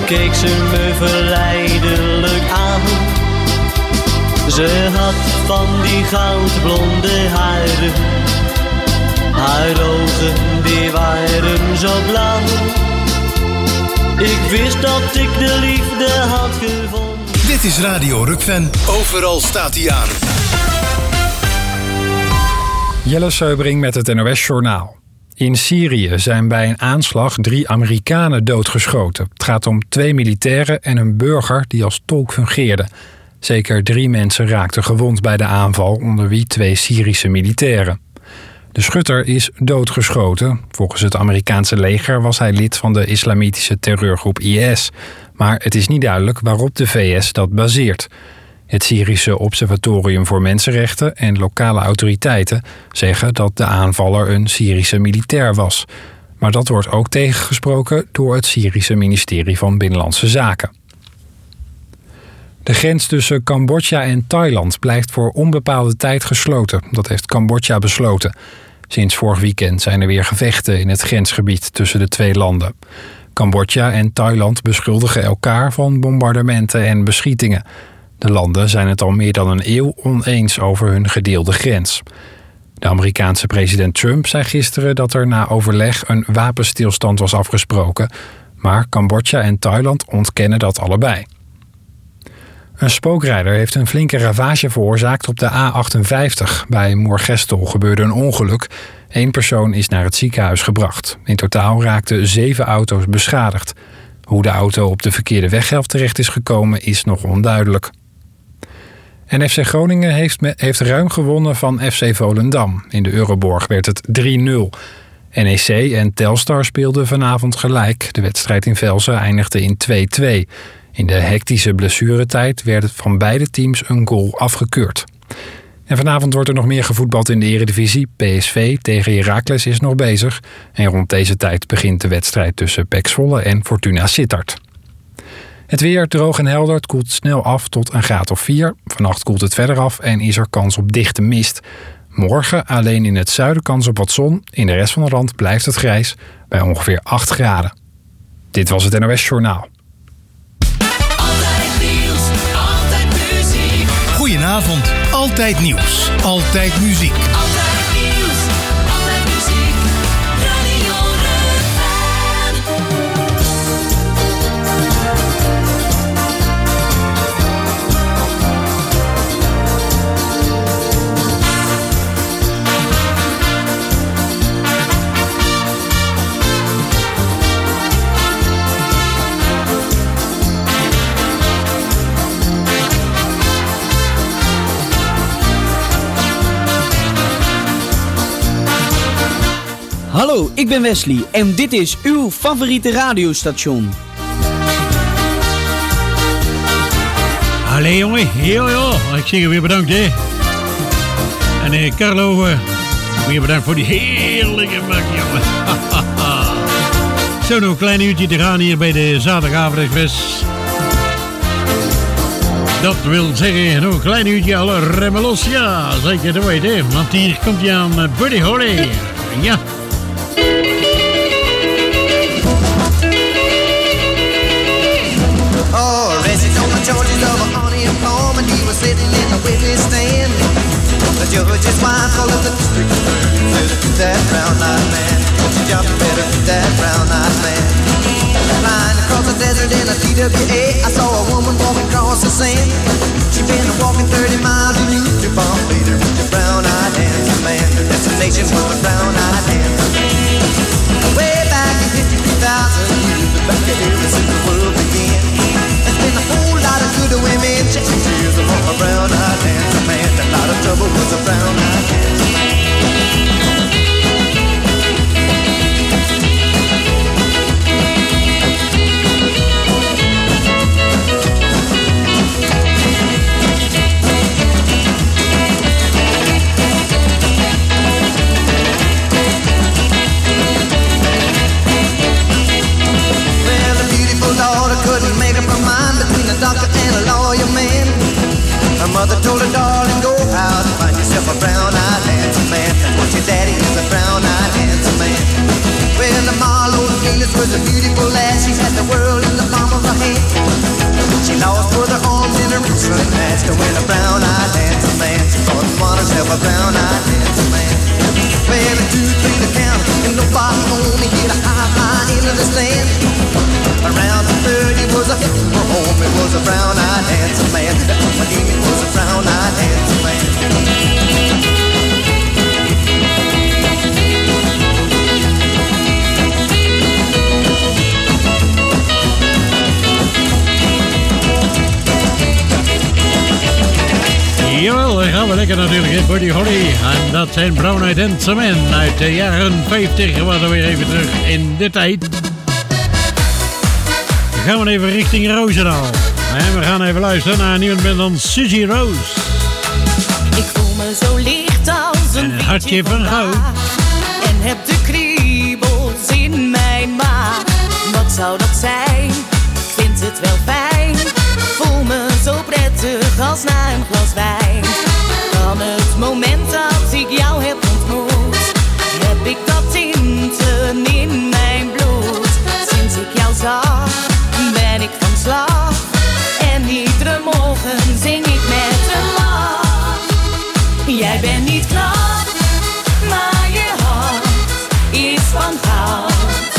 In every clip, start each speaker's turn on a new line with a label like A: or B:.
A: keek ze me verleidelijk aan. Ze had van die goudblonde haren. Haar ogen die waren zo blauw. Ik wist dat ik de liefde had gevonden.
B: Dit is Radio Rukven. Overal staat hij aan.
C: Jelle Seubring met het NOS-journaal. In Syrië zijn bij een aanslag 3 Amerikanen doodgeschoten. Het gaat om 2 militairen en een burger die als tolk fungeerde. Zeker 3 mensen raakten gewond bij de aanval, onder wie 2 Syrische militairen. De schutter is doodgeschoten. Volgens het Amerikaanse leger was hij lid van de islamitische terreurgroep IS. Maar het is niet duidelijk waarop de VS dat baseert. Het Syrische Observatorium voor Mensenrechten en lokale autoriteiten zeggen dat de aanvaller een Syrische militair was. Maar dat wordt ook tegengesproken door het Syrische ministerie van Binnenlandse Zaken. De grens tussen Cambodja en Thailand blijft voor onbepaalde tijd gesloten. Dat heeft Cambodja besloten. Sinds vorig weekend zijn er weer gevechten in het grensgebied tussen de 2 landen. Cambodja en Thailand beschuldigen elkaar van bombardementen en beschietingen. De landen zijn het al meer dan een eeuw oneens over hun gedeelde grens. De Amerikaanse president Trump zei gisteren dat er na overleg een wapenstilstand was afgesproken. Maar Cambodja en Thailand ontkennen dat allebei. Een spookrijder heeft een flinke ravage veroorzaakt op de A58. Bij Moergestel gebeurde een ongeluk. 1 persoon is naar het ziekenhuis gebracht. In totaal raakten 7 auto's beschadigd. Hoe de auto op de verkeerde weghelft terecht is gekomen is nog onduidelijk. En FC Groningen heeft ruim gewonnen van FC Volendam. In de Euroborg werd het 3-0. NEC en Telstar speelden vanavond gelijk. De wedstrijd in Velsen eindigde in 2-2. In de hectische blessuretijd werd van beide teams een goal afgekeurd. En vanavond wordt er nog meer gevoetbald in de Eredivisie. PSV tegen Heracles is nog bezig. En rond deze tijd begint de wedstrijd tussen PEC Zwolle en Fortuna Sittard. Het weer droog en helder. Het koelt snel af tot een graad of 4. Vannacht koelt het verder af en is er kans op dichte mist. Morgen alleen in het zuiden kans op wat zon. In de rest van het land blijft het grijs bij ongeveer 8 graden. Dit was het NOS Journaal.
B: Goedenavond. Altijd nieuws. Altijd muziek.
D: Altijd nieuws. Altijd muziek. Radio
E: Hallo, ik ben Wesley en dit is uw favoriete radiostation.
F: Allee jongen, yo, ik zeg je weer bedankt hè. En Carlo, weer bedankt voor die heerlijke mak jongen. Zo nog een klein uurtje te gaan hier bij de Zaterdagavond Express. Dat wil zeggen, nog een klein uurtje alle remmen los, ja, zeker te weten. Want hier komt hij aan Buddy Holly, ja.
G: Oh, arrested on the charges of an unemployment. He was sitting in the witness stand. The judge's wife called up the district attorney. Said, "Put that brown-eyed man. Put your jump better, put that brown-eyed man." Flying across the desert in a TWA, I saw a woman walking across the sand. She'd been walking 30 miles and you to bomb later with your brown-eyed handsome man. Her destination was the brown-eyed handsome man. Way back in 53,000 years, back ever since the world began. There's been a whole lot of good women chasing tears among a brown-eyed handsome man. A lot of trouble was a brown-eyed handsome man. Couldn't make up her mind between a doctor and a lawyer man. Her mother told her, darling, go out and find yourself a brown-eyed handsome man. That's what your daddy is, a brown-eyed handsome man. Well, the Marlowe Venus was a beautiful lass. She had the world in the palm of her hand. was a brown-eyed handsome man. My demon was a brown-eyed handsome man.
F: Jawel, dan gaan we lekker natuurlijk in Buddy Holly. En dat zijn Brown Eyed Handsome Men uit de jaren 50. We waren weer even terug in de tijd. Dan gaan we even richting Roosendaal. En we gaan even luisteren naar niemand minder dan Suzy Rose.
H: Ik voel me zo licht als een
F: hartje van goud.
H: En heb de kriebels in mijn maag. Wat zou dat zijn? Ik vind het wel fijn. Voel me zo prettig als na een glas wijn. Van het moment dat ik jou heb ontmoet, heb ik dat tinten in mijn bloed. Sinds ik jou zag, ben ik van slag. En iedere morgen zing ik met een lach. Jij bent niet knap, maar je hart is van goud.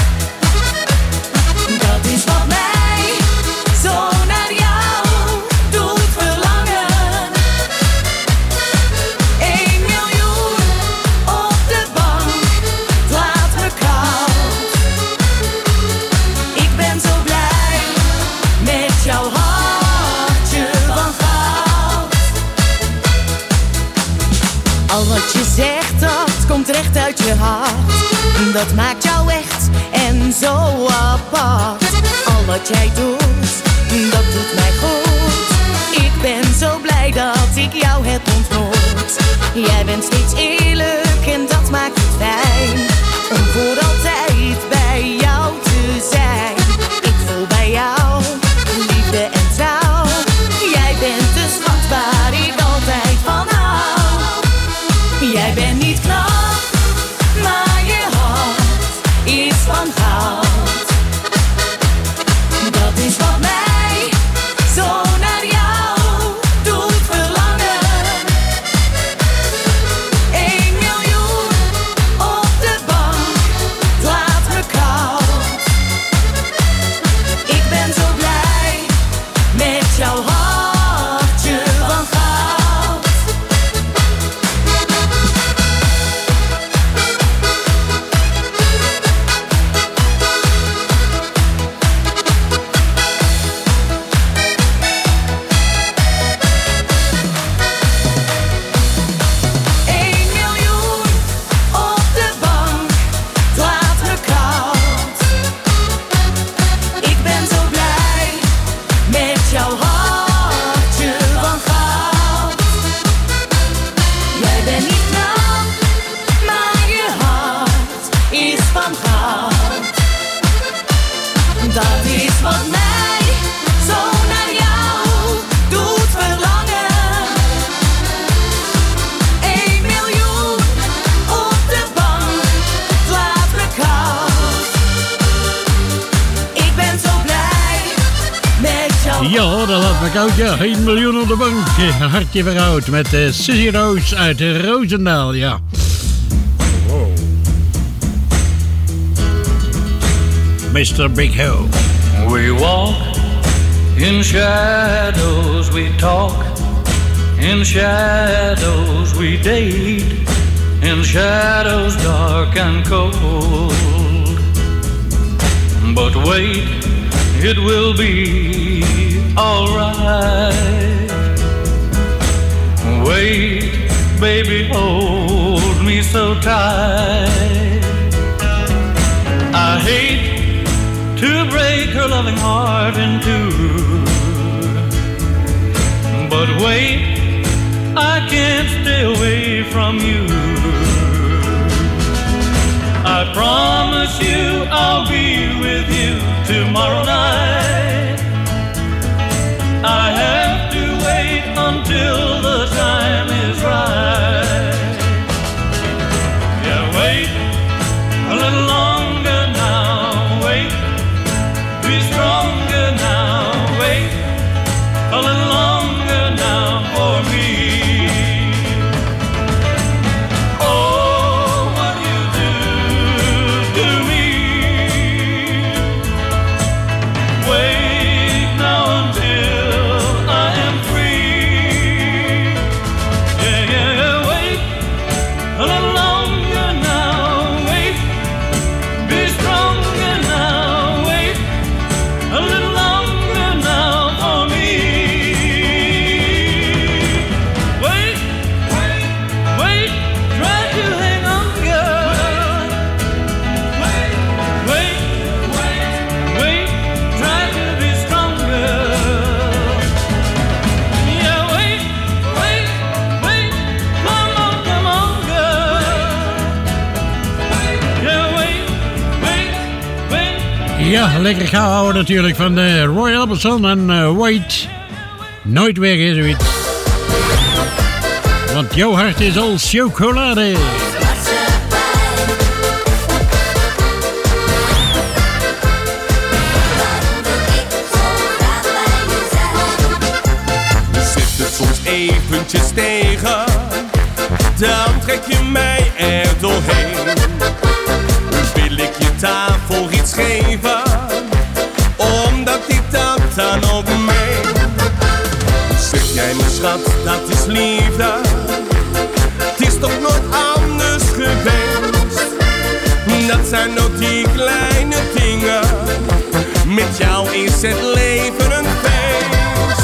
H: Dat is wat mij zo naar jou doet verlangen. 1 miljoen op de bank, het laat me koud. Ik ben zo blij met jouw hartje van goud. Al wat je zegt, dat komt recht uit je hart. Dat maakt jou echt en zo apart. Al wat jij doet, dat doet mij goed. Ik ben zo blij dat ik jou heb ontmoet. Jij bent steeds eerlijk en dat maakt het fijn. Om voor altijd bij jou te zijn. Ik voel bij jou liefde en trouw. Jij bent de schat waar ik altijd van hou. Jij bent niet knap, maar je hart is van goud. Dat is wat mij zo naar jou doet verlangen. 1 miljoen op de bank, het laat me koud. Ik ben zo blij met jouw hartje van goud.
F: Ja, dat laat me koud, ja. 1 miljoen op de bank. Hartje verhoud met Suzy Rose uit Roosendaal, ja. Wow. Mr. Big Ho.
A: We walk in shadows, we talk in shadows, we date in shadows dark and cold. But wait, it will be alright. Wait, baby, hold me so tight. I hate to break her loving heart in two, but wait, I can't stay away from you. I promise you I'll be with you tomorrow night. I have to wait until the time is right. Yeah, wait a little longer now. Wait, be stronger now. Wait a little longer now for me. Oh, what you do to me.
F: lekker gauw houden natuurlijk van Roy Orbison en Wait. Nooit weer zoiets. Want jouw hart is al chocolade.
I: Zit het soms eventjes tegen, dan trek je mij er doorheen. Wil ik je tafel iets geven, omdat die tand dan ook mee. Zeg jij mijn schat, dat is liefde, het is toch nooit anders geweest. Dat zijn ook die kleine dingen, met jou is het leven een feest.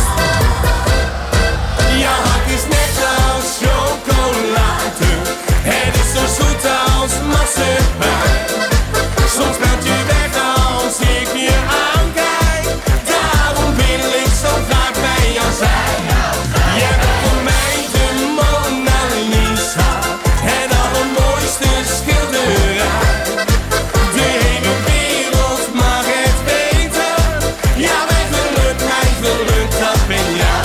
I: Jouw hart is net als chocolade, het is zo zoet als marsepein. Soms melt je weg als ik je aankijk, daarom wil ik zo graag bij jou zijn. Jij bent voor mij de Mona Lisa, het allermooiste schilderij. De hele wereld mag het weten, ja mijn geluk, dat ben jij.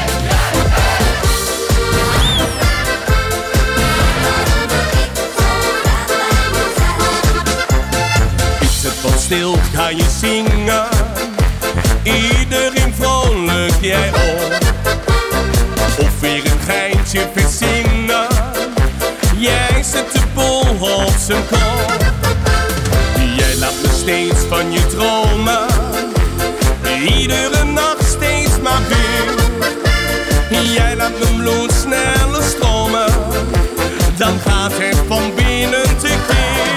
I: Wat stil ga je zingen, iedereen vrolijk jij op. Of weer een geintje verzinnen, jij zet de bol op zijn kop. Jij laat me steeds van je dromen, iedere nacht steeds maar weer. Jij laat mijn bloed sneller stromen, dan gaat het van binnen tekeer.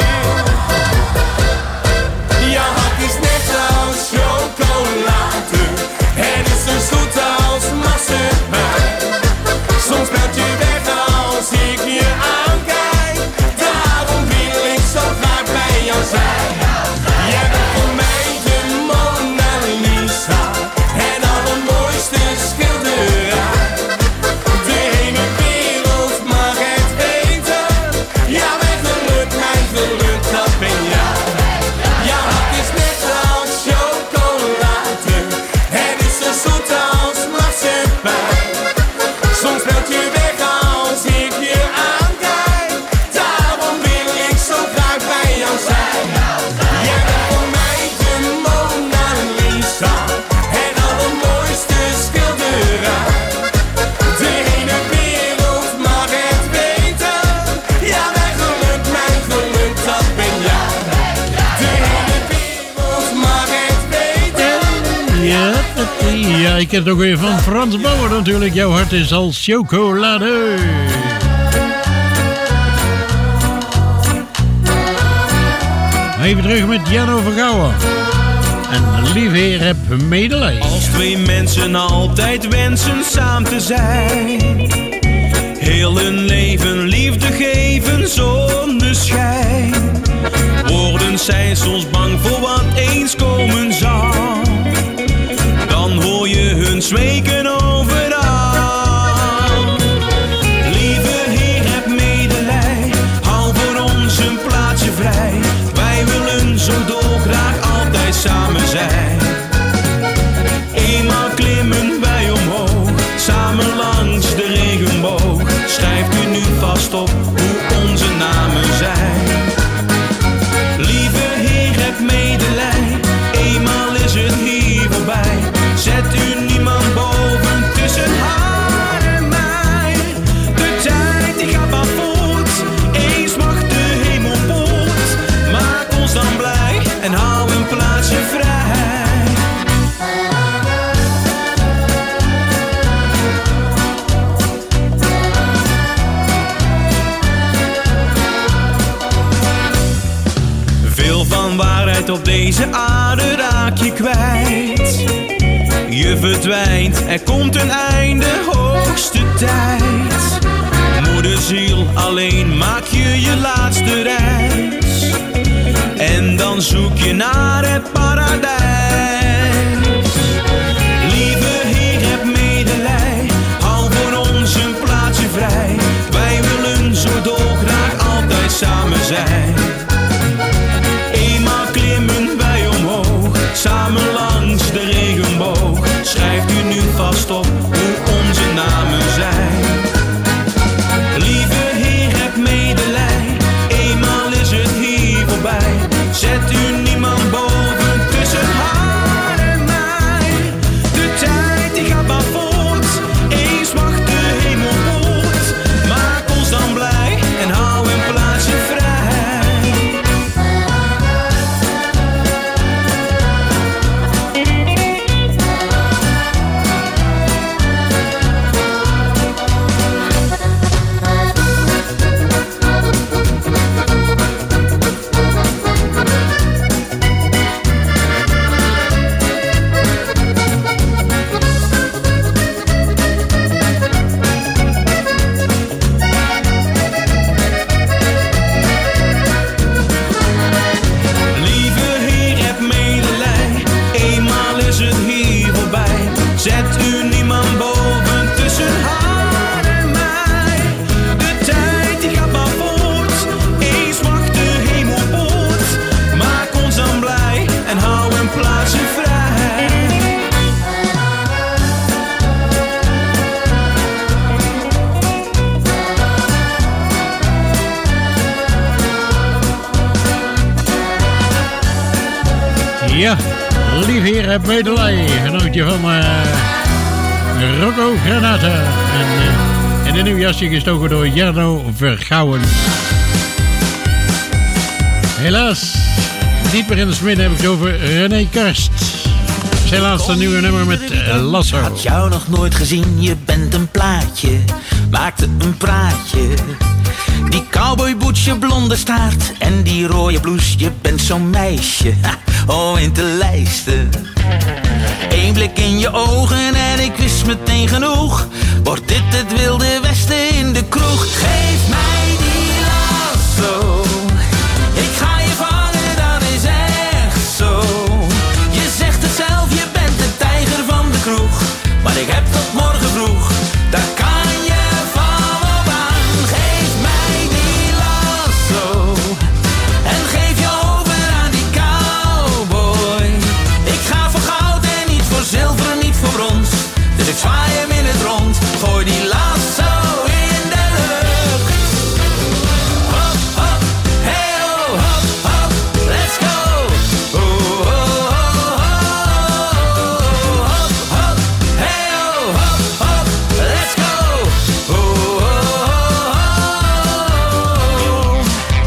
I: Jouw hart is net als chocolade, het is zo zoet als marsepein. Soms melt je weg als ik je aankijk, daarom wil ik zo graag bij jou zijn. Jij bent voor mij de Mona Lisa, het allermooiste schilderij. De hele wereld mag het weten, ja mijn geluk, dat ben jij. Jouw hart is net als chocolade, het is zo zoet als marsepein. Soms melt je weg als ik je aankijk, daarom wil ik zo graag bij jou zijn. Jij bent voor mij de Mona Lisa, het allermooiste schilderij. De hele wereld mag het weten, ja mijn geluk, dat ben jij. De hele wereld mag het weten.
F: Ja, ik heb het ook weer van Frans Bauer natuurlijk. Jouw hart is als chocolade. Even terug met Jan Vergouwen. En lief heer, heb medelijden.
A: Als twee mensen altijd wensen samen te zijn, heel hun leven liefde geven zonder schijn, worden zij soms bang voor wat eens komen zal. Dan hoor je hun zweken overal. Lieve Heer, heb medelij, hou voor ons een plaatsje vrij. Wij willen zo dolgraag altijd samen zijn. Eenmaal klimmen wij omhoog, samen langs de regenboog. Schrijft u nu vast op hoe onze namen zijn. Lieve Heer, heb medelij, eenmaal is het hier voorbij. Zet u niemand boven tussen haar en mij. De tijd die gaat maar voort, eens mag de hemel poort. Maak ons dan blij en hou een plaatsje vrij. Veel van waarheid op deze aarde raak je kwijt. Je verdwijnt, er komt een einde, hoogste tijd. Moederziel, alleen maak je je laatste reis. En dan zoek je naar het paradijs. Lieve Heer, heb medelij, hou voor ons een plaatsje vrij. Wij willen zo dolgraag altijd samen zijn. Eenmaal klimmen wij omhoog,
F: Ja, lief heer, heb medelij. Genootje van Rocco Granata. En een nieuw jasje gestoken door Jarno Vergouwen. Helaas, niet meer in de smid heb ik het over René Karst. Zijn laatste nieuwe nummer met Lasso.
J: Had jou nog nooit gezien, je bent een plaatje. Maakte een praatje. Die cowboyboetje, blonde staart en die rode blouse, je bent zo'n meisje, om in te lijsten. Eén blik in je ogen en ik wist meteen genoeg. Wordt dit het wilde westen in de kroeg? Geef mij die lasso. Ik ga je vangen, dat is echt zo. Je zegt het zelf, je bent de tijger van de kroeg. Maar ik heb tot morgen vroeg, daar kan je van op aan. Geef mij die lasso en geef je over aan die cowboy. Ik ga voor goud en niet voor zilver, niet voor brons. Dus ik zwaai hem in het rond, gooi die lasso in de lucht. Hop, hop, hey oh, hop, hop, let's go. Oh, oh, oh, oh, hop, hop, hey oh, hop, hop, let's go. Oh, oh, oh, oh.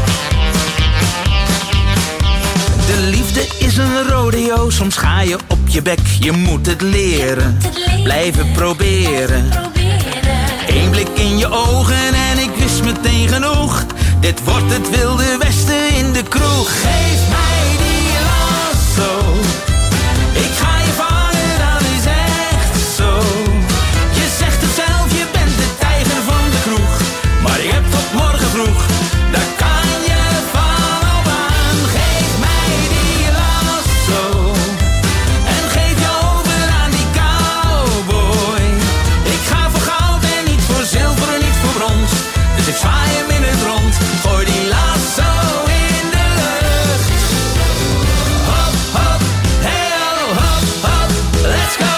J: De liefde is een rodeo, soms ga je op je bek, je moet het leren. Blijven proberen. Eén blik in je ogen en ik wist meteen genoeg. Dit wordt het wilde westen in de kroeg. Geef mij die lasso. Ik ga je vangen, dat is echt zo. Je zegt het zelf, je bent de tijger van de kroeg. Maar ik heb tot morgen vroeg, daar kan je van op aan. Geef mij die lasso en geef je over aan die cowboy. Ik ga voor goud en niet voor zilver, niet voor brons. Dus ik zwaai hem in het rond, gooi die lasso in de lucht. Hop, hop, hey oh, hop, hop, let's go.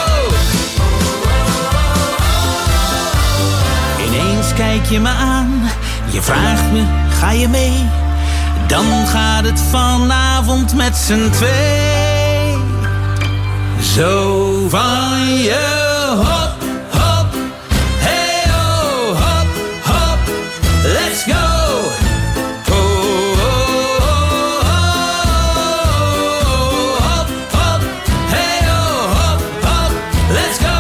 J: Ineens kijk je me aan, je vraagt me, ga je mee? Dan gaat het vanavond met z'n twee. Zo van je hop, hop, hey oh, hop, hop, let's go. Oh, oh, oh, oh, hop, hop, hey oh, hop, hop, let's go.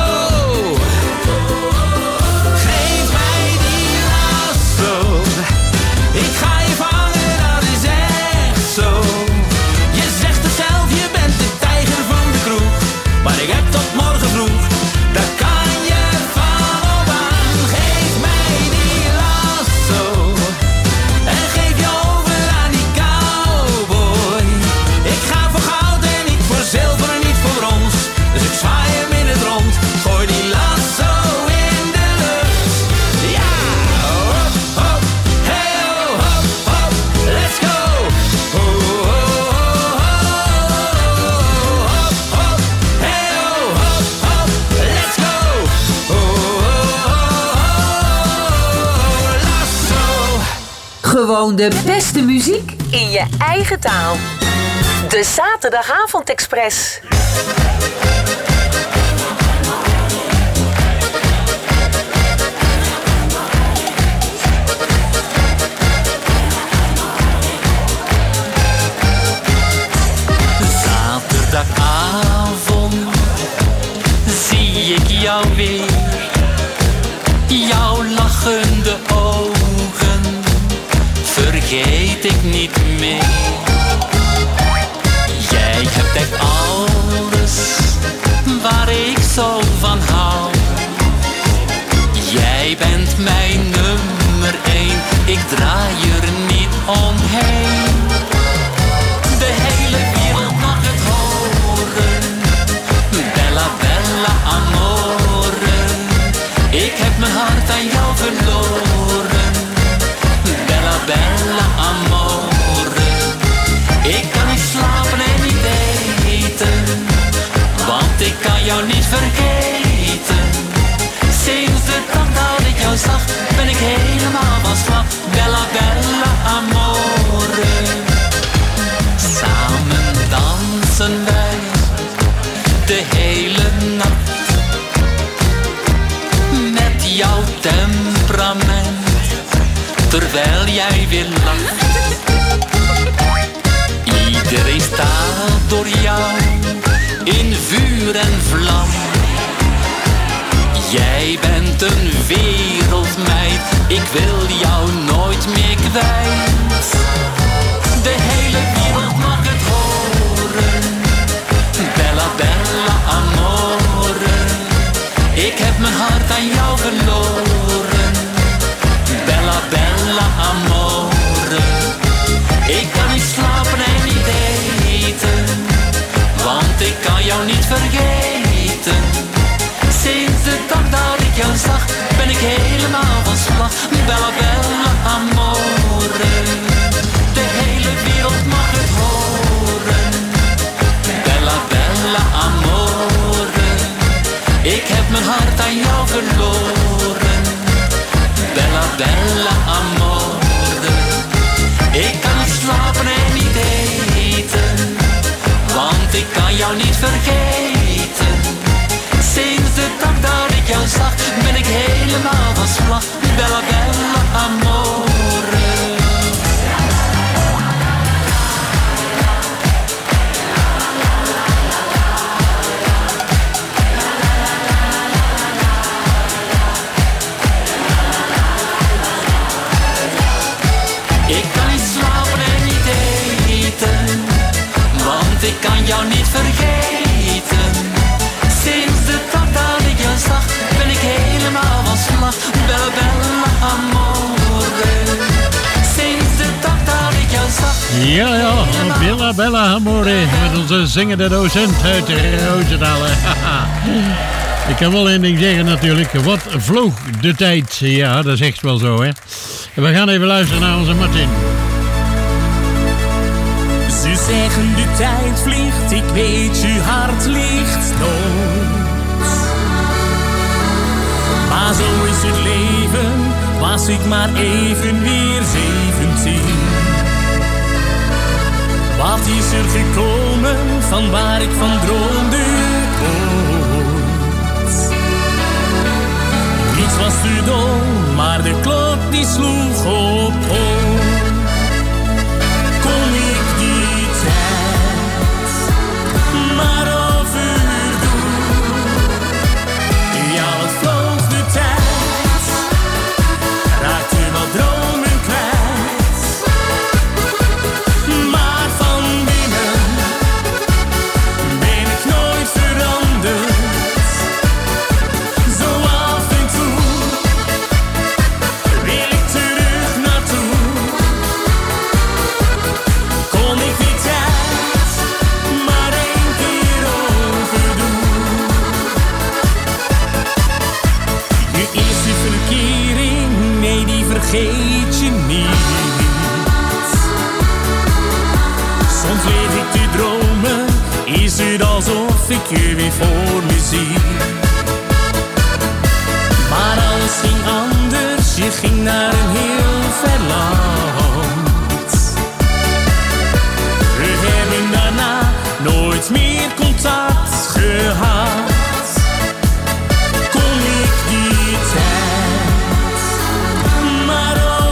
J: Geef mij die lasso, ik ga je vangen, dat is echt zo. Je zegt het zelf, je bent de tijger van de kroeg. Maar ik heb tot morgen vroeg, daar kan je van op aan. Geef mij die lasso en geef je over aan die cowboy. Ik ga voor goud en niet voor zilver, niet voor brons. Dus ik zwaai hem in het rond, gooi die lasso in de lucht. Ja, hop, hop, hey oh, hop, hop, let's go. Oh, oh, oh, oh, hop, hop, hey oh, hop, hop, let's go. Oh, oh, oh, lasso.
K: Gewoon de beste muziek in je eigen taal. De Zaterdagavond-express.
A: Zaterdagavond zie ik jou weer. Jouw lachende ogen vergeet ik niet meer. Jij hebt echt alles waar ik zo van hou. Jij bent mijn nummer 1, ik draai er niet omheen. De hele wereld mag het horen. Bella, bella amore. Ik heb mijn hart aan jou verloren. Bella, bella amore. Ik kan niet slapen en niet eten, want ik kan jou niet vergeten. Sinds de dag dat ik jou zag, ben ik helemaal van slag. Bella, bella amore. Samen dansen wij
J: temperament, terwijl jij weer lacht. Iedereen staat door jou in vuur en vlam. Jij bent een wereldmeid, ik wil jou nooit meer kwijt. De hele wereld mag het horen, bella bella amore. Ik heb mijn hart aan jou verloren, bella bella amore. Ik kan niet slapen en niet eten, want ik kan jou niet vergeten. Sinds de dag dat ik jou zag, ben ik helemaal van slag. Bella bella amore. De hele wereld mag het horen, bella bella amore. Ik heb mijn hart aan jou verloren, bella bella amore. Ik kan niet slapen en niet eten, want ik kan jou niet vergeten. Sinds de dag dat ik jou zag, ben ik helemaal van slag. Bella bella amore. Ik kan niet slapen en niet eten, want ik kan jou niet vergeten. Sinds de dag dat ik jou zag, ben ik helemaal van slag. Bella bella amore. Sinds de dag dat ik jou zag.
F: Ja, bella bella amore. Met onze zingende docent uit Roosendaal. Ik kan wel één ding zeggen natuurlijk. Wat vloog de tijd. Ja, dat is echt wel zo, hè. En we gaan even luisteren naar onze Martin.
L: Ze zeggen de tijd vliegt, ik weet je hart ligt dood. Maar zo is het leven, was ik maar even weer 17. Wat is er gekomen van waar ik van droomde ooit? Niets was te dom, maar de klok die sloeg op hol. Kon ik die tijd maar overdoen? Ja, het vloog de tijd, raakte wat dromen kwijt. Maar van binnen ben ik nooit veranderd. Zo af en toe wil ik terug naartoe. Kon ik die tijd maar één keer overdoen? Je eerste verkering, nee die vergeet je niet. Soms leef ik te dromen, is het alsof ik je weer voor me zie. Maar alles ging anders, je ging naar een heel ver land. We hebben daarna nooit meer contact gehad. Kon ik die tijd maar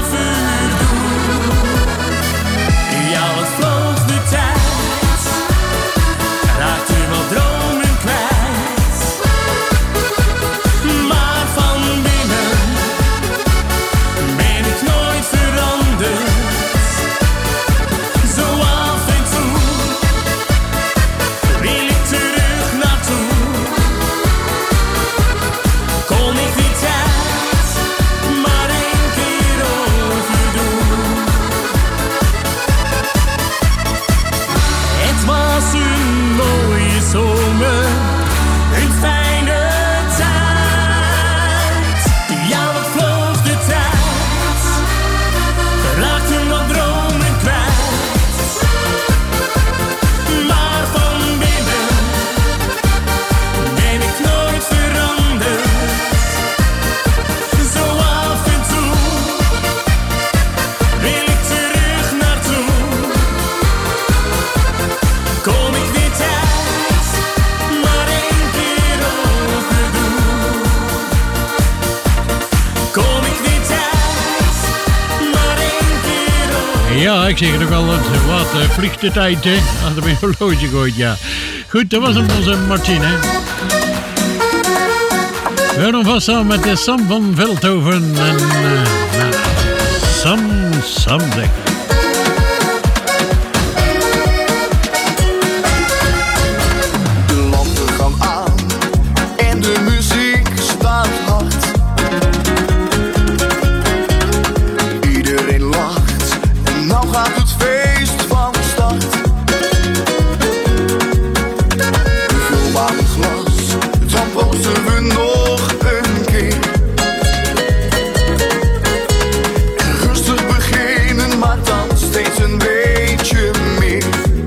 F: Ja, ik zeg het ook al, wat vliegt de tijd, hè? Als er een horloge gooit, ja. Goed, dat was hem onze Martine. We gaan vast samen met Sam van Veldhoven en Sam zegt.
M: De lampen gaan aan en de muziek staat hard. Iedereen lacht en nou gaat het feest van start. Vul maar een glas, dan proosten we nog een keer. En rustig beginnen, maar dan steeds een beetje meer.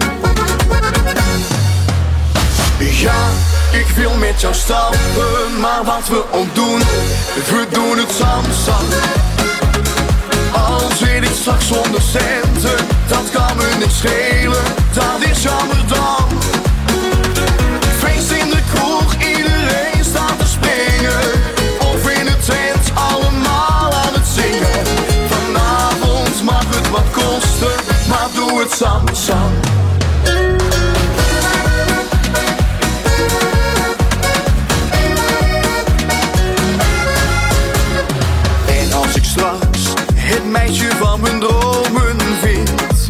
M: Ja, ik wil met jou stappen, maar wat we ook doen, we doen het samen. Al zit ik straks zonder centen, dat kan me niks schelen, dat is jammer dan. Feest in de kroeg, iedereen staat te springen. Of in de tent, allemaal aan het zingen. Vanavond mag het wat kosten, maar doe het samen. En als ik straks het meisje van mijn dromen vind,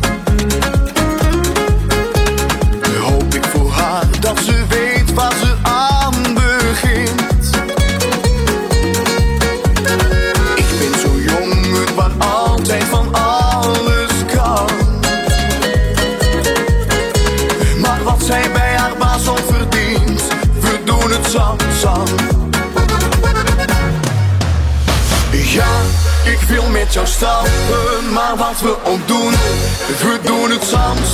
M: hoop ik voor haar dat ze weet waar ze aan begint. Ik ben zo jong, waar altijd van alles kan. Maar wat zij bij haar baas al verdient, we doen het samen. Ja, ik wil met jou stappen, maar wat we ook doen, we doen het samen.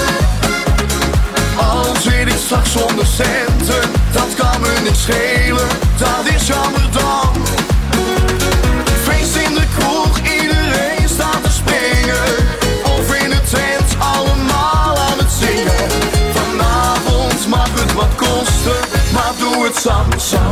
M: Al zit ik straks zonder centen, dat kan me niks schelen, dat is jammer dan. Feest in de kroeg, iedereen staat te springen. Of in de tent, allemaal aan het zingen. Vanavond mag het wat kosten, maar doe het samen.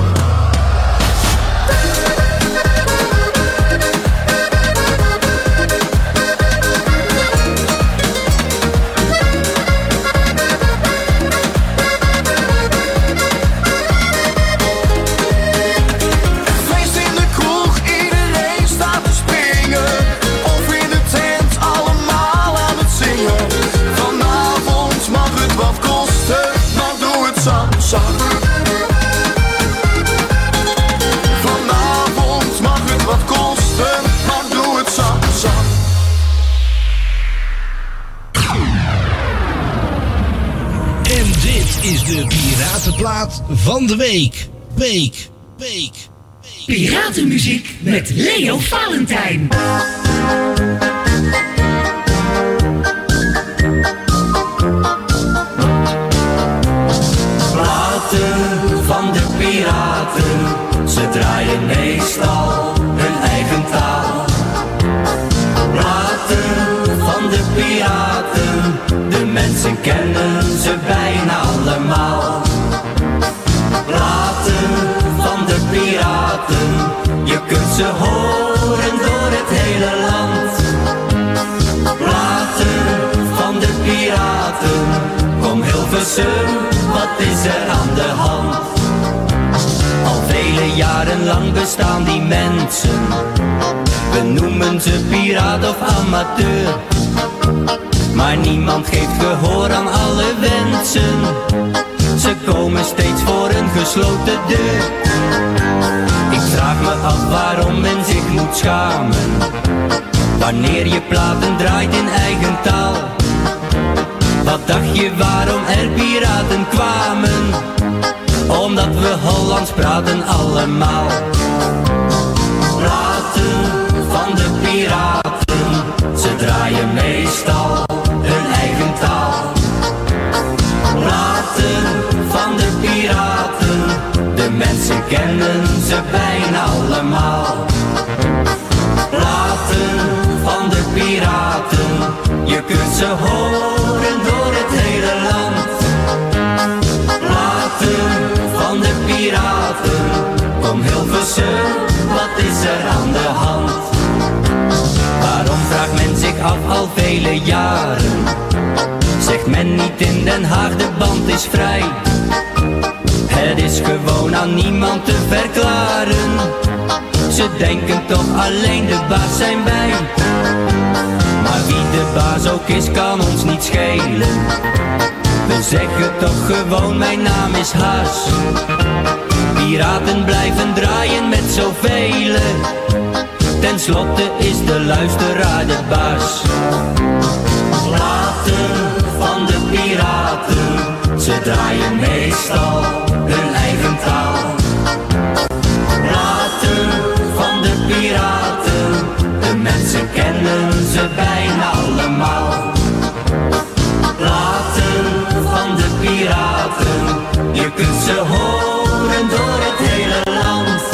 M: Vanavond mag het wat kosten, maar doe het samen.
N: En dit is de Piratenplaat van de week.
K: Piratenmuziek met Leo Valentijn.
A: Van de piraten, ze draaien meestal hun eigen taal. Platen van de piraten, de mensen kennen ze bijna allemaal. Platen van de piraten, je kunt ze horen door het hele land. Platen van de piraten, kom Hilversum, wat is er aan de hand? Al vele jaren lang bestaan die mensen, we noemen ze piraat of amateur. Maar niemand geeft gehoor aan alle wensen, ze komen steeds voor een gesloten deur. Ik vraag me af waarom men zich moet schamen, wanneer je platen draait in eigen taal. Wat dacht je waarom er piraten kwamen? Omdat we Hollands praten allemaal. Platen van de piraten, ze draaien meestal hun eigen taal. Platen van de piraten, de mensen kennen ze bijna allemaal. Platen van de piraten, je kunt ze horen door het hele land. Platen van de piraten, kom Hilversum, wat is er aan de hand? Waarom vraagt men zich af al
O: vele jaren. Zegt men niet in Den Haag, de band is vrij. Het is gewoon aan niemand te verklaren. Ze denken toch alleen de baas zijn wij. Maar wie de baas ook is, kan ons niet schelen. We zeggen toch gewoon, mijn naam is Haas. Piraten blijven draaien met zoveel. Ten slotte is de luisteraar de baas. Platen van de piraten, ze draaien meestal hun eigen taal. Platen van de piraten, de mensen kennen ze bijna allemaal. Platen van de piraten, je kunt ze horen door het hele land.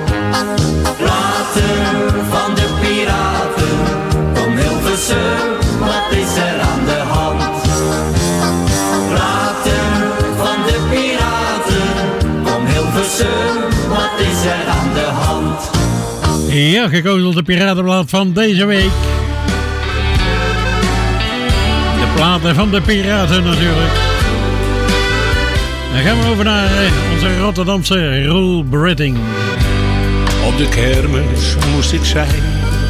O: Platen van de piraten, kom Hilversum, wat is er aan de hand? Platen van de piraten, kom Hilversum, wat is er aan de hand?
F: Ja, gekozen tot de Piratenblad van deze week. De platen van de piraten natuurlijk. Dan gaan we over naar onze Rotterdamse Roel Bretting.
P: Op de kermis moest ik zijn.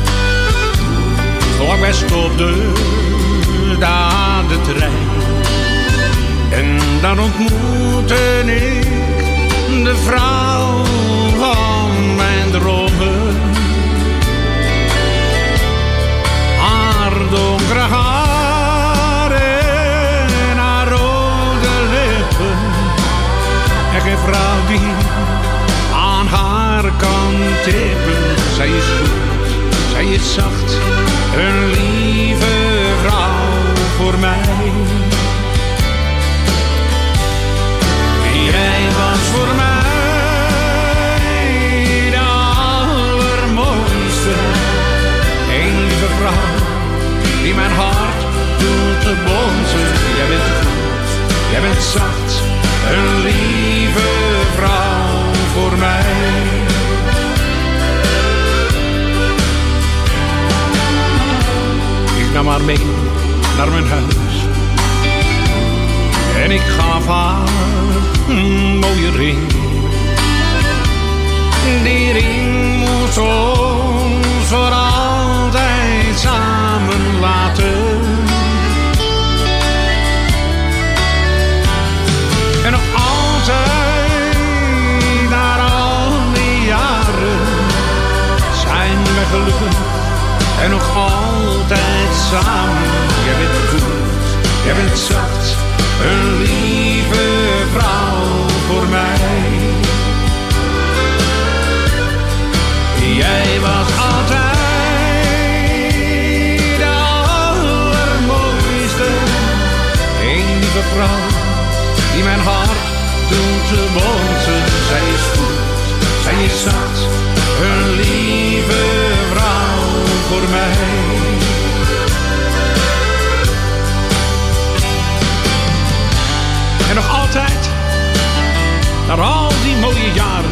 P: Vlakbij stopte daar de trein. En dan ontmoette ik de vrouw van mijn dromen. Haar donkere haar en haar rode lippen. En geen vrouw die aan haar kan tippen. Zij is goed, zij is zacht, een lieve vrouw voor mij. Jij was voor mij de allermooiste. Een lieve vrouw die mijn hart doet te bonzen. Jij bent goed, jij bent zacht, een lieve vrouw voor mij. Ik nam haar mee naar mijn huis en ik gaf haar een mooie ring. Die ring moest ons voor altijd samen laten. En nog altijd, na al die jaren, zijn we gelukkig en nog altijd samen. Jij bent goed, jij bent zacht, een lieve vrouw voor mij. Jij was altijd de allermooiste. Een lieve vrouw die mijn hart doet te bonzen. Zij is goed, zij is zacht, een lieve vrouw voor mij. En nog altijd, na al die mooie jaren,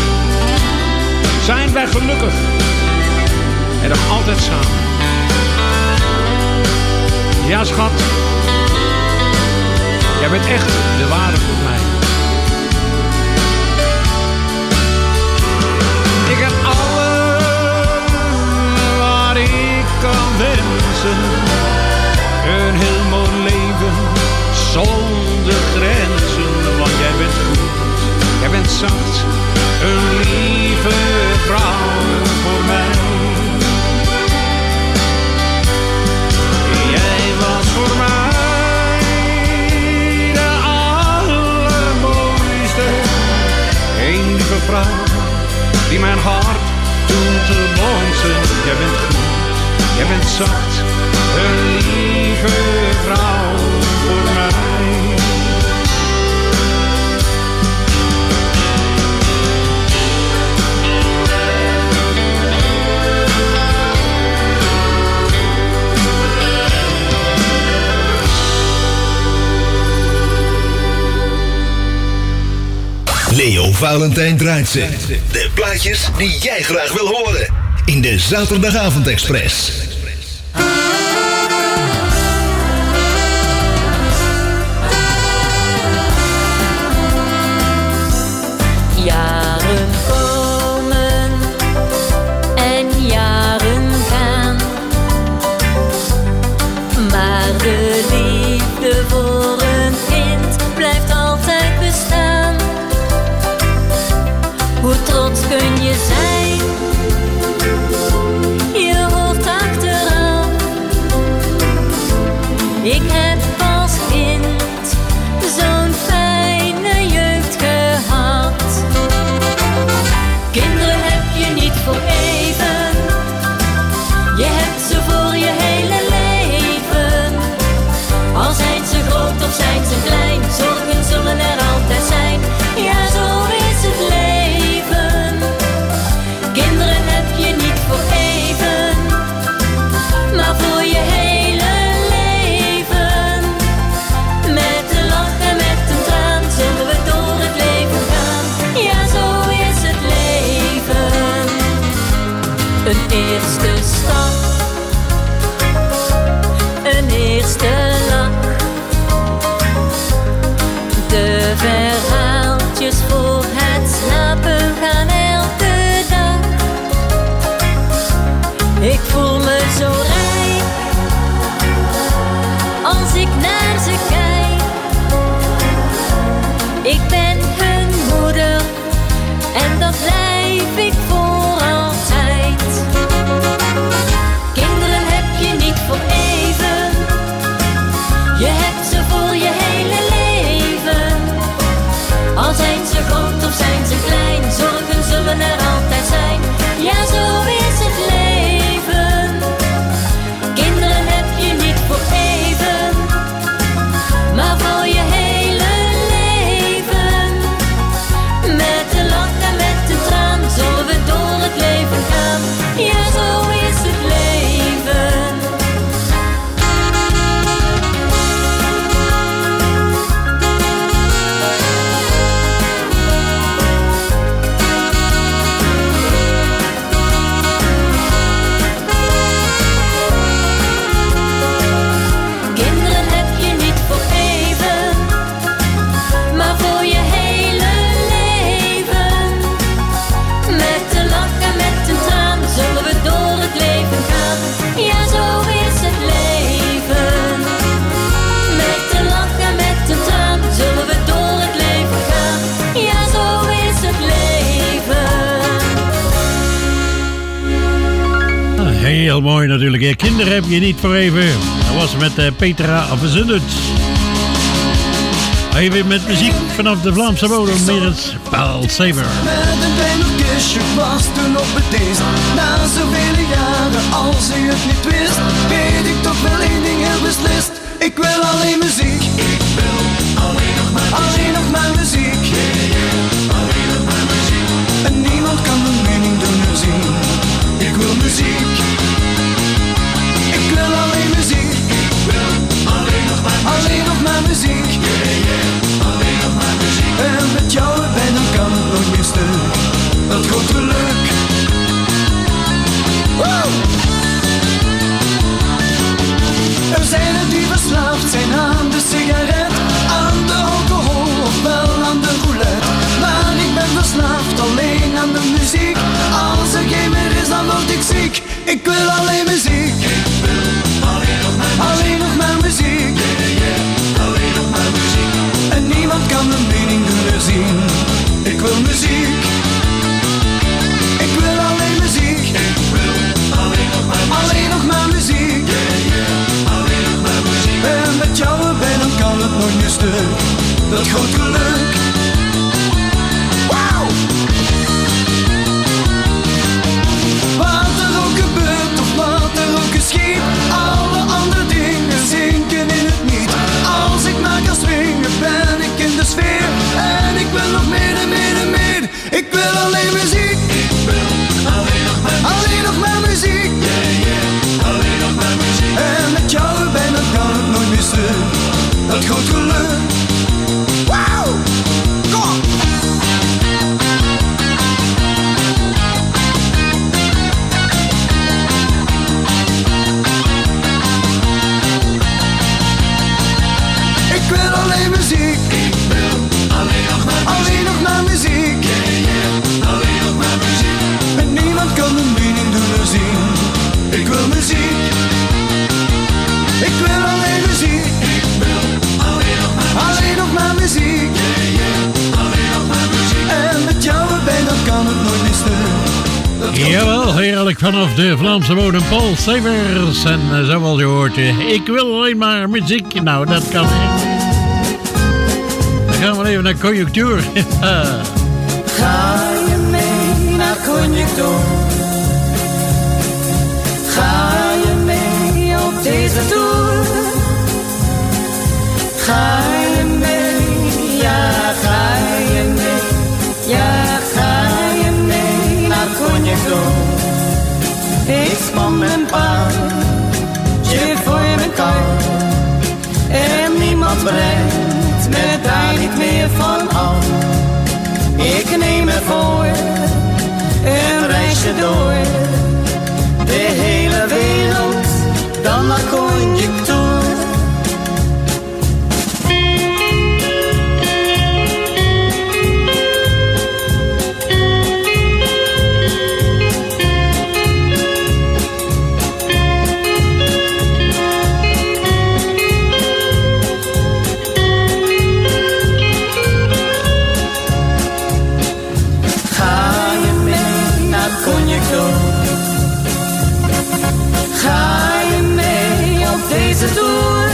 P: zijn wij gelukkig en nog altijd samen. Ja, schat, jij bent echt de ware voor mij. Ik heb alles wat ik kan wensen. Een heel mooi leven zonder grenzen. Want jij bent goed, jij bent zacht, een lieve vrouw voor mij. Jij was voor mij de allermooiste. Een lieve vrouw die mijn hart doet te bonzen. Jij bent goed, jij bent zacht, een lieve vrouw voor mij.
B: Leo Valentijn draait ze. De plaatjes die jij graag wil horen. In de Zaterdagavond Express.
Q: Jaren komen en jaren gaan, maar de liefde voor een kind blijft altijd bestaan. Hoe trots kun je zijn? Je hoort achteraan. Ik heb als kind zo'n fijne jeugd gehad. Kinderen heb je niet voor even. Je hebt ze voor je hele leven. Al zijn ze groot of zijn ze klein, zorgen zullen er altijd zijn. Ja, zo is het leven. Kinderen heb je niet voor even, maar voor je hele leven. Met een lach en met een traan zullen we door het leven gaan. Ja, zo is het leven. Een eerste stap, een eerste lach. De verhaaltjes voor het slapen gaan elke dag. Ik voel me zo rijk als ik naar ze kijk. Ik ben hun moeder en dat blijf ik voor altijd. Kinderen heb je niet voor even. Je hebt ze voor je hele leven. Al zijn ze groot of zijn ze klein, zorgen zullen er altijd zijn. Ja, zo is het leven. Kinderen heb je niet voor even, maar voor je hele leven. Met een lach en met een traan zullen we door het leven gaan. Ja, zo is het leven. Kinderen heb je niet voor even, maar voor je hele leven. Met een lach en met een traan zullen we door het leven gaan. Ja, zo is het leven. Met een lach en met een traan zullen we door het leven gaan. Ja, zo is het leven.
F: Heel mooi natuurlijk. Kinderen heb je niet voor even. Dat was met Petra Verzundert. Even met muziek vanaf de Vlaamse bodem. Meer het Paul Saber.
R: Met een klein orkestje was toen op het eerst. Na zoveel jaren als ik het niet wist, weet ik toch wel één ding heel beslist. Ik wil alleen muziek. Ik wil alleen nog maar muziek. Alleen nog maar muziek. En niemand kan mijn mening doen zien. Ik wil muziek. Ik wil alleen muziek. Ik wil alleen nog maar muziek. Alleen nog maar muziek. En met jou erbij dan kan het nooit meer stuk. Dat groot geluk. Woe! Er zijn er die verslaafd zijn aan de sigaret, aan de alcohol of wel aan de roulette. Maar ik ben verslaafd alleen aan de muziek. Als er geen meer is dan word ik ziek. Ik wil alleen muziek. Ik wil alleen nog maar muziek. Alleen nog maar muziek. En niemand kan mijn mening doen zien. Ik wil muziek. Ik wil alleen muziek. Ik wil alleen nog maar muziek. Alleen nog maar muziek. En met jou erbij dan kan het nooit meer stuk. Dat groot geluk. Wauw! Wat er ook gebeurt of wat er ook geschiet, alle andere dingen zinken in het niet. Als ik maar kan swingen ben ik in de sfeer. En ik wil nog meer en meer en meer. Ik wil alleen muziek. Ik wil alleen nog maar muziek. Alleen nog maar muziek. En met jou erbij dan kan het nooit meer stuk. Dat groot geluk. Wauw! Kom op! Ik wil alleen muziek. Ik wil alleen nog maar muziek.
F: Jawel, heerlijk vanaf de Vlaamse bodem Paul Severs. En zoals je hoort, ik wil alleen maar muziek. Nou, dat kan niet. Dan gaan we even naar conjunctuur.
R: Ga je mee naar conjunctuur? Ga je mee op deze tour? Ga je mee? Ja, ga je mee? Ja, ga je mee naar conjunctuur? Ik span mijn paardje voor mijn kar. En niemand brengt me daar niet meer van af. Ik neem me voor een reisje door de hele wereld, dan naar conjunctuur. Ga je mee op deze tour?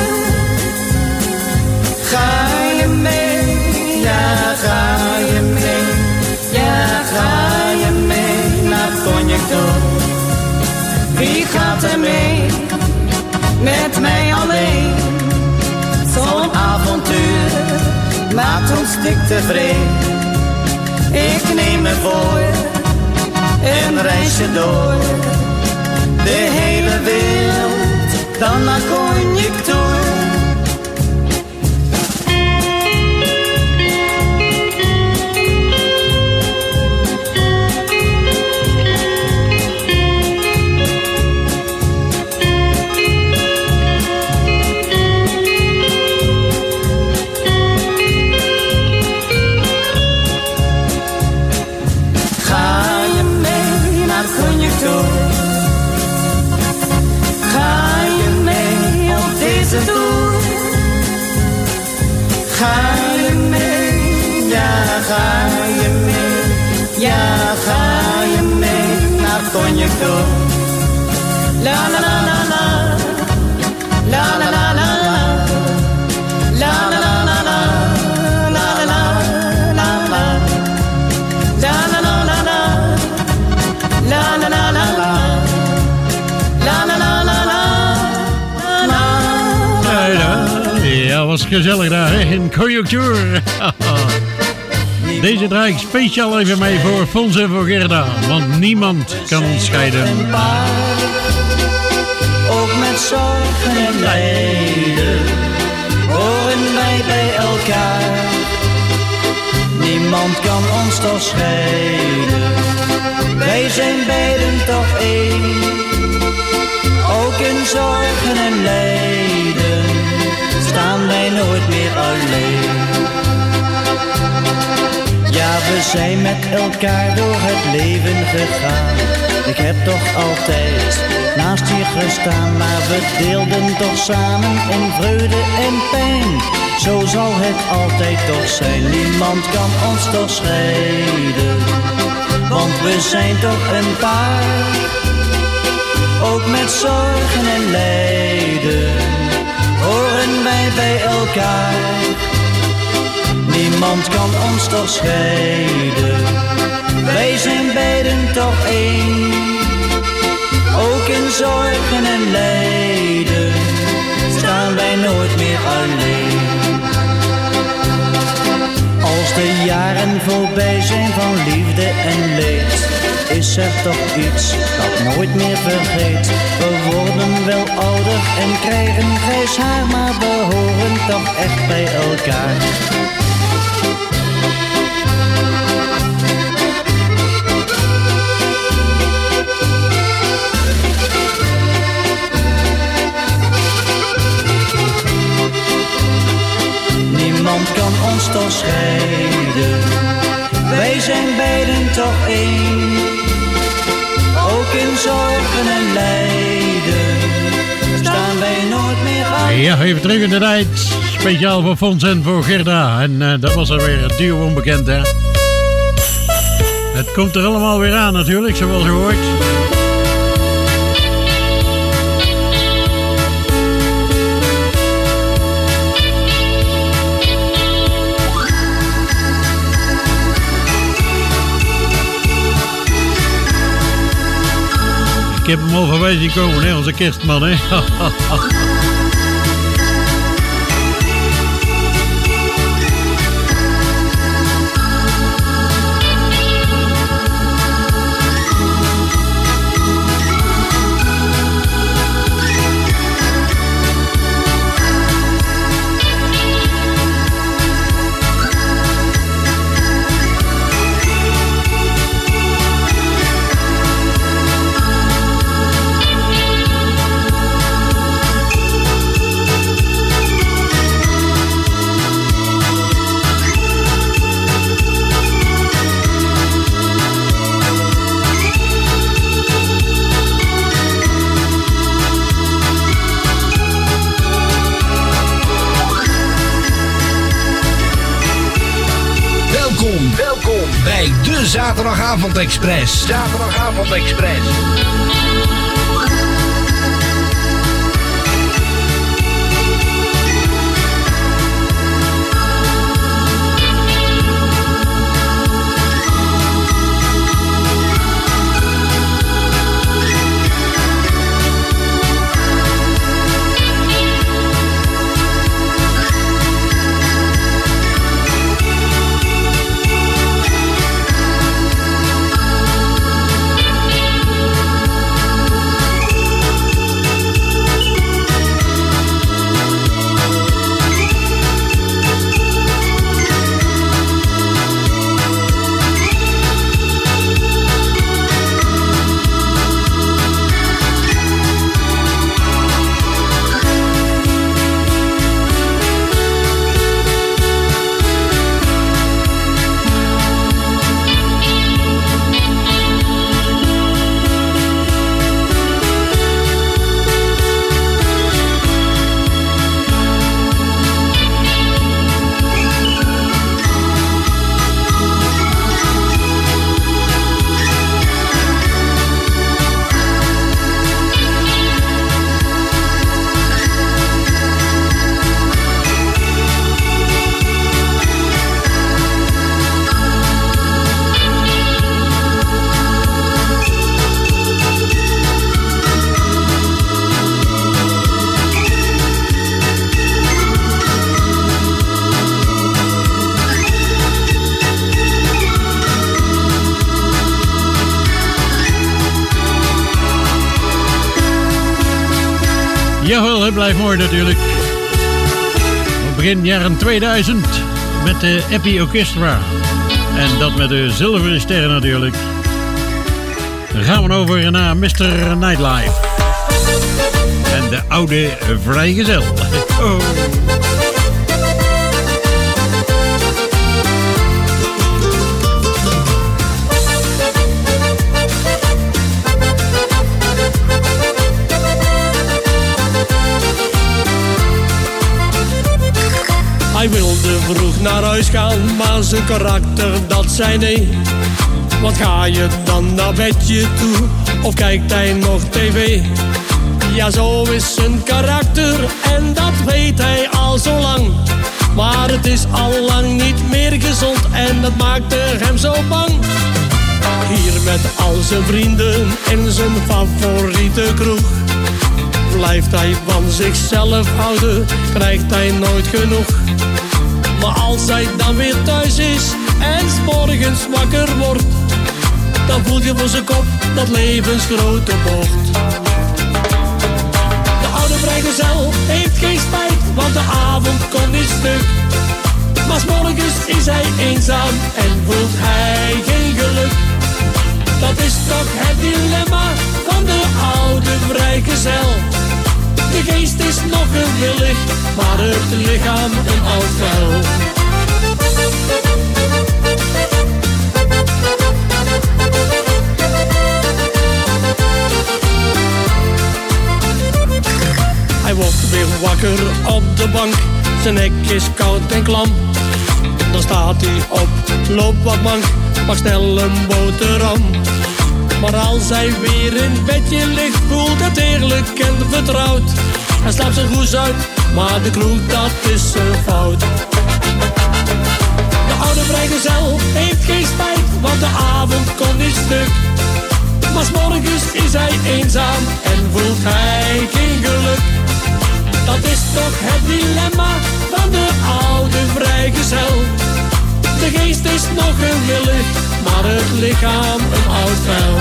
R: Ga je mee? Ja, ga je mee? Ja, ga je mee naar conjunctuur? Wie gaat er mee? Met mij alleen. Zo'n avontuur maakt ons dik tevreden. Ik neem me voor een reisje door de hele wereld, dan naar conjunctuur. Ga je mee naar conjunctuur? Ga je mee op deze tour? Ga je mee? Ja, ga je mee? Ja, ga je mee naar conjunctuur? La la la la la, la la la la la, la la la la la, la la la la la, la la la la la, la la la la la.
F: Ja, was gezellig daar hè? In conjunctuur. Deze draai ik speciaal even mee voor Fons en voor Gerda. Want niemand kan ons scheiden.
R: Ook met zorgen en lijden horen wij bij elkaar. Niemand kan ons toch scheiden. Wij zijn beiden toch één. Ook in zorgen en lijden staan wij nooit meer alleen. Ja, we zijn met elkaar door het leven gegaan. Ik heb toch altijd naast je gestaan, maar we deelden toch samen in vreugde en pijn. Zo zal het altijd toch zijn, niemand kan ons toch scheiden. Want we zijn toch een paar, ook met zorgen en lijden horen wij bij elkaar. Niemand kan ons toch scheiden. Wij zijn beiden toch één. Ook in zorgen en lijden staan wij nooit meer alleen. Als de jaren voorbij zijn van liefde en leed, is er toch iets dat nooit meer vergeet. We worden wel ouder en krijgen grijs haar, maar we horen toch echt bij elkaar. Niemand kan ons toch scheiden. Wij zijn beiden toch één. Ook in zorgen en lijden staan wij nooit meer alleen.
F: Ja, even terug in de tijd. Speciaal voor Fons en voor Gerda. En dat was alweer het duo onbekend, hè. Het komt er allemaal weer aan natuurlijk, zoals je hoort. Ik heb hem al voorbij zien komen, hè, onze kerstman, hè.
N: Welkom bij de Zaterdagavond Express. Zaterdagavond Express.
F: Jawel, het blijft mooi natuurlijk. Begin jaren 2000 met de Epi Orchestra. En dat met de zilveren sterren natuurlijk. Dan gaan we over naar Mr. Nightlife. En de oude vrijgezel. Oh.
S: Hij wilde vroeg naar huis gaan, maar zijn karakter dat zei nee. Wat ga je dan naar bedje toe, of kijkt hij nog tv? Ja, zo is zijn karakter en dat weet hij al zo lang. Maar het is al lang niet meer gezond en dat maakte hem zo bang. Hier met al zijn vrienden in zijn favoriete kroeg. Blijft hij van zichzelf houden, krijgt hij nooit genoeg. Maar als hij dan weer thuis is en 's morgens wakker wordt, dan voelt je voor zijn kop dat levensgrote bocht. De oude vrijgezel heeft geen spijt, want de avond komt niet stuk. Maar 's morgens is hij eenzaam en voelt hij geen geluk. Dat is toch het dilemma van de oude vrijgezel. De geest is nog gewillig, maar het lichaam een oud vuil. Hij wordt weer wakker op de bank, zijn nek is koud en klam. Dan staat hij op, loopt wat mank, mag snel een boterham. Maar als hij weer in bedje ligt, voelt het eerlijk en vertrouwd. Hij slaapt zijn goes uit, maar de kloek dat is zijn fout. De oude vrijgezel heeft geen spijt, want de avond komt niet stuk. Maar 's morgens is hij eenzaam en voelt hij geen geluk. Dat is toch het dilemma van de oude vrijgezel. De geest is nog gewillig, maar het lichaam een oud vuil.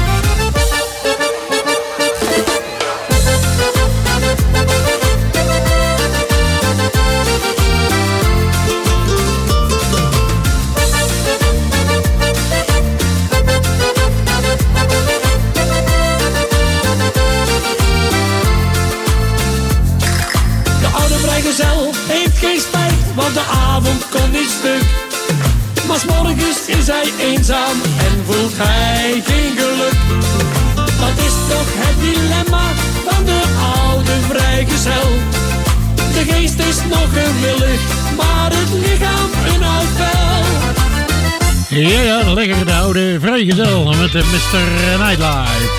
S: Vrijgezel heeft geen spijt, want de avond komt niet stuk. Maar 's morgens is hij eenzaam en voelt hij geen geluk. Dat is toch het dilemma van de oude vrijgezel. De geest is nog gewillig, maar het lichaam een oud vuil.
F: Ja, lekker de oude vrijgezel met de Mr. Nightlife.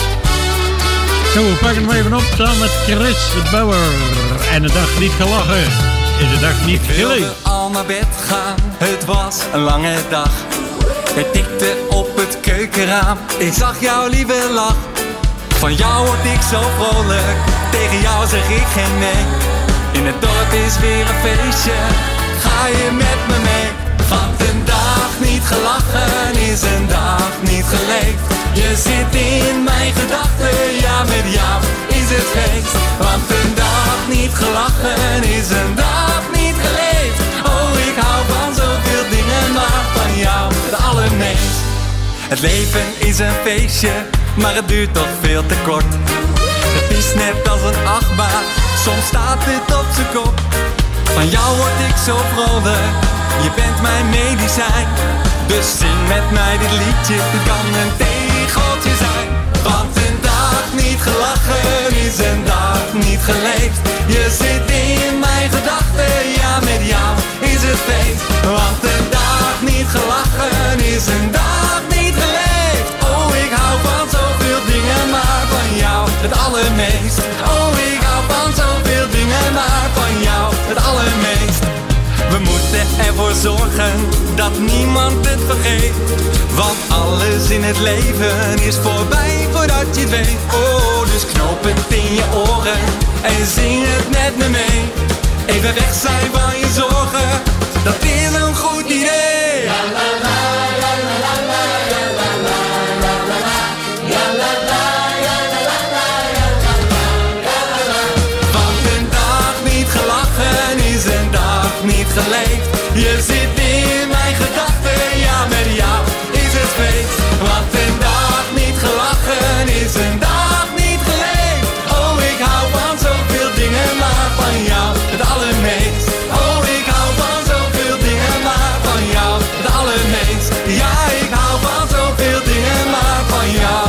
F: Zo, we pakken hem even op samen met Chris Bauer. En de dag niet gelachen is de dag niet geleefd.
T: Ik wilde al naar bed gaan, het was een lange dag. Het tikte op het keukenraam, ik zag jouw lieve lach. Van jou word ik zo vrolijk, tegen jou zeg ik geen nee. In het dorp is weer een feestje, ga je met me mee? Want een dag niet gelachen is een dag niet geleefd. Je zit in mijn gedachten, ja met jou is het feest. Want een dag niet gelachen is een dag niet geleefd. Oh, ik hou van zoveel dingen, maar van jou het allermeest. Het leven is een feestje, maar het duurt toch veel te kort. Het is net als een achtbaan, soms staat het op zijn kop. Van jou word ik zo vrolijk, je bent mijn medicijn. Dus zing met mij dit liedje, het kan een tegeltje zijn. Want een dag niet gelachen is een dag niet geleefd. Je zit in mijn gedachten, ja met jou is het feest. Want een dag niet gelachen is een dag niet geleefd. Oh, ik hou van zoveel dingen, maar van jou het allermeest. Oh, ik hou van zoveel dingen, maar van jou het allermeest. We moeten ervoor zorgen dat niemand het vergeet. Want alles in het leven is voorbij voordat je het weet. Oh, dus knoop het in je oren en zing het met me mee. Even weg zijn van je zorgen, dat is een goed idee. La la la la la la la la la la la la. Ja la la ja la la la ja la la ja la la. Want een dag niet gelachen is een dag niet geleefd. Je zit in mijn gedachten, ja met jou is het feest. Want een dag niet gelachen is een dag niet geleefd. Oh, ik hou van zoveel dingen, maar van jou het allermeest. Oh, ik hou van zoveel dingen, maar van jou het allermeest. Ja, ik hou van zoveel dingen, maar van jou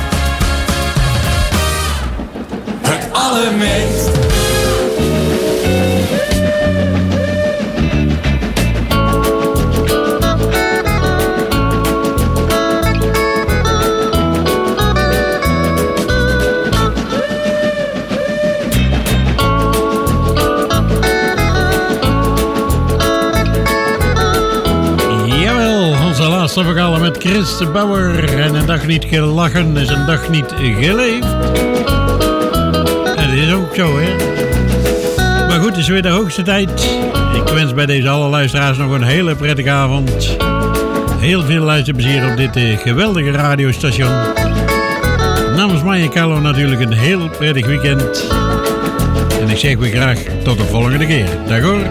T: het allermeest.
F: Laatste verhalen met Chris Bauer. En een dag niet gelachen is een dag niet geleefd. En dat is ook zo, hè. Maar goed, het is weer de hoogste tijd. Ik wens bij deze alle luisteraars nog een hele prettige avond. Heel veel luisterplezier op dit geweldige radiostation. Namens mij en Carlo natuurlijk een heel prettig weekend. En ik zeg weer graag tot de volgende keer. Dag hoor.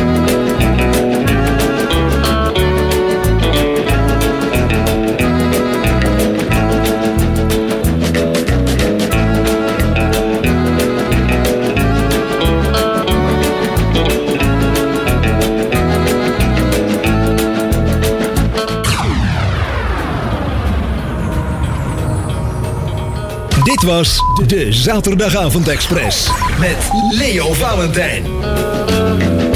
B: Dit was de Zaterdagavond Express met Leo Valentijn.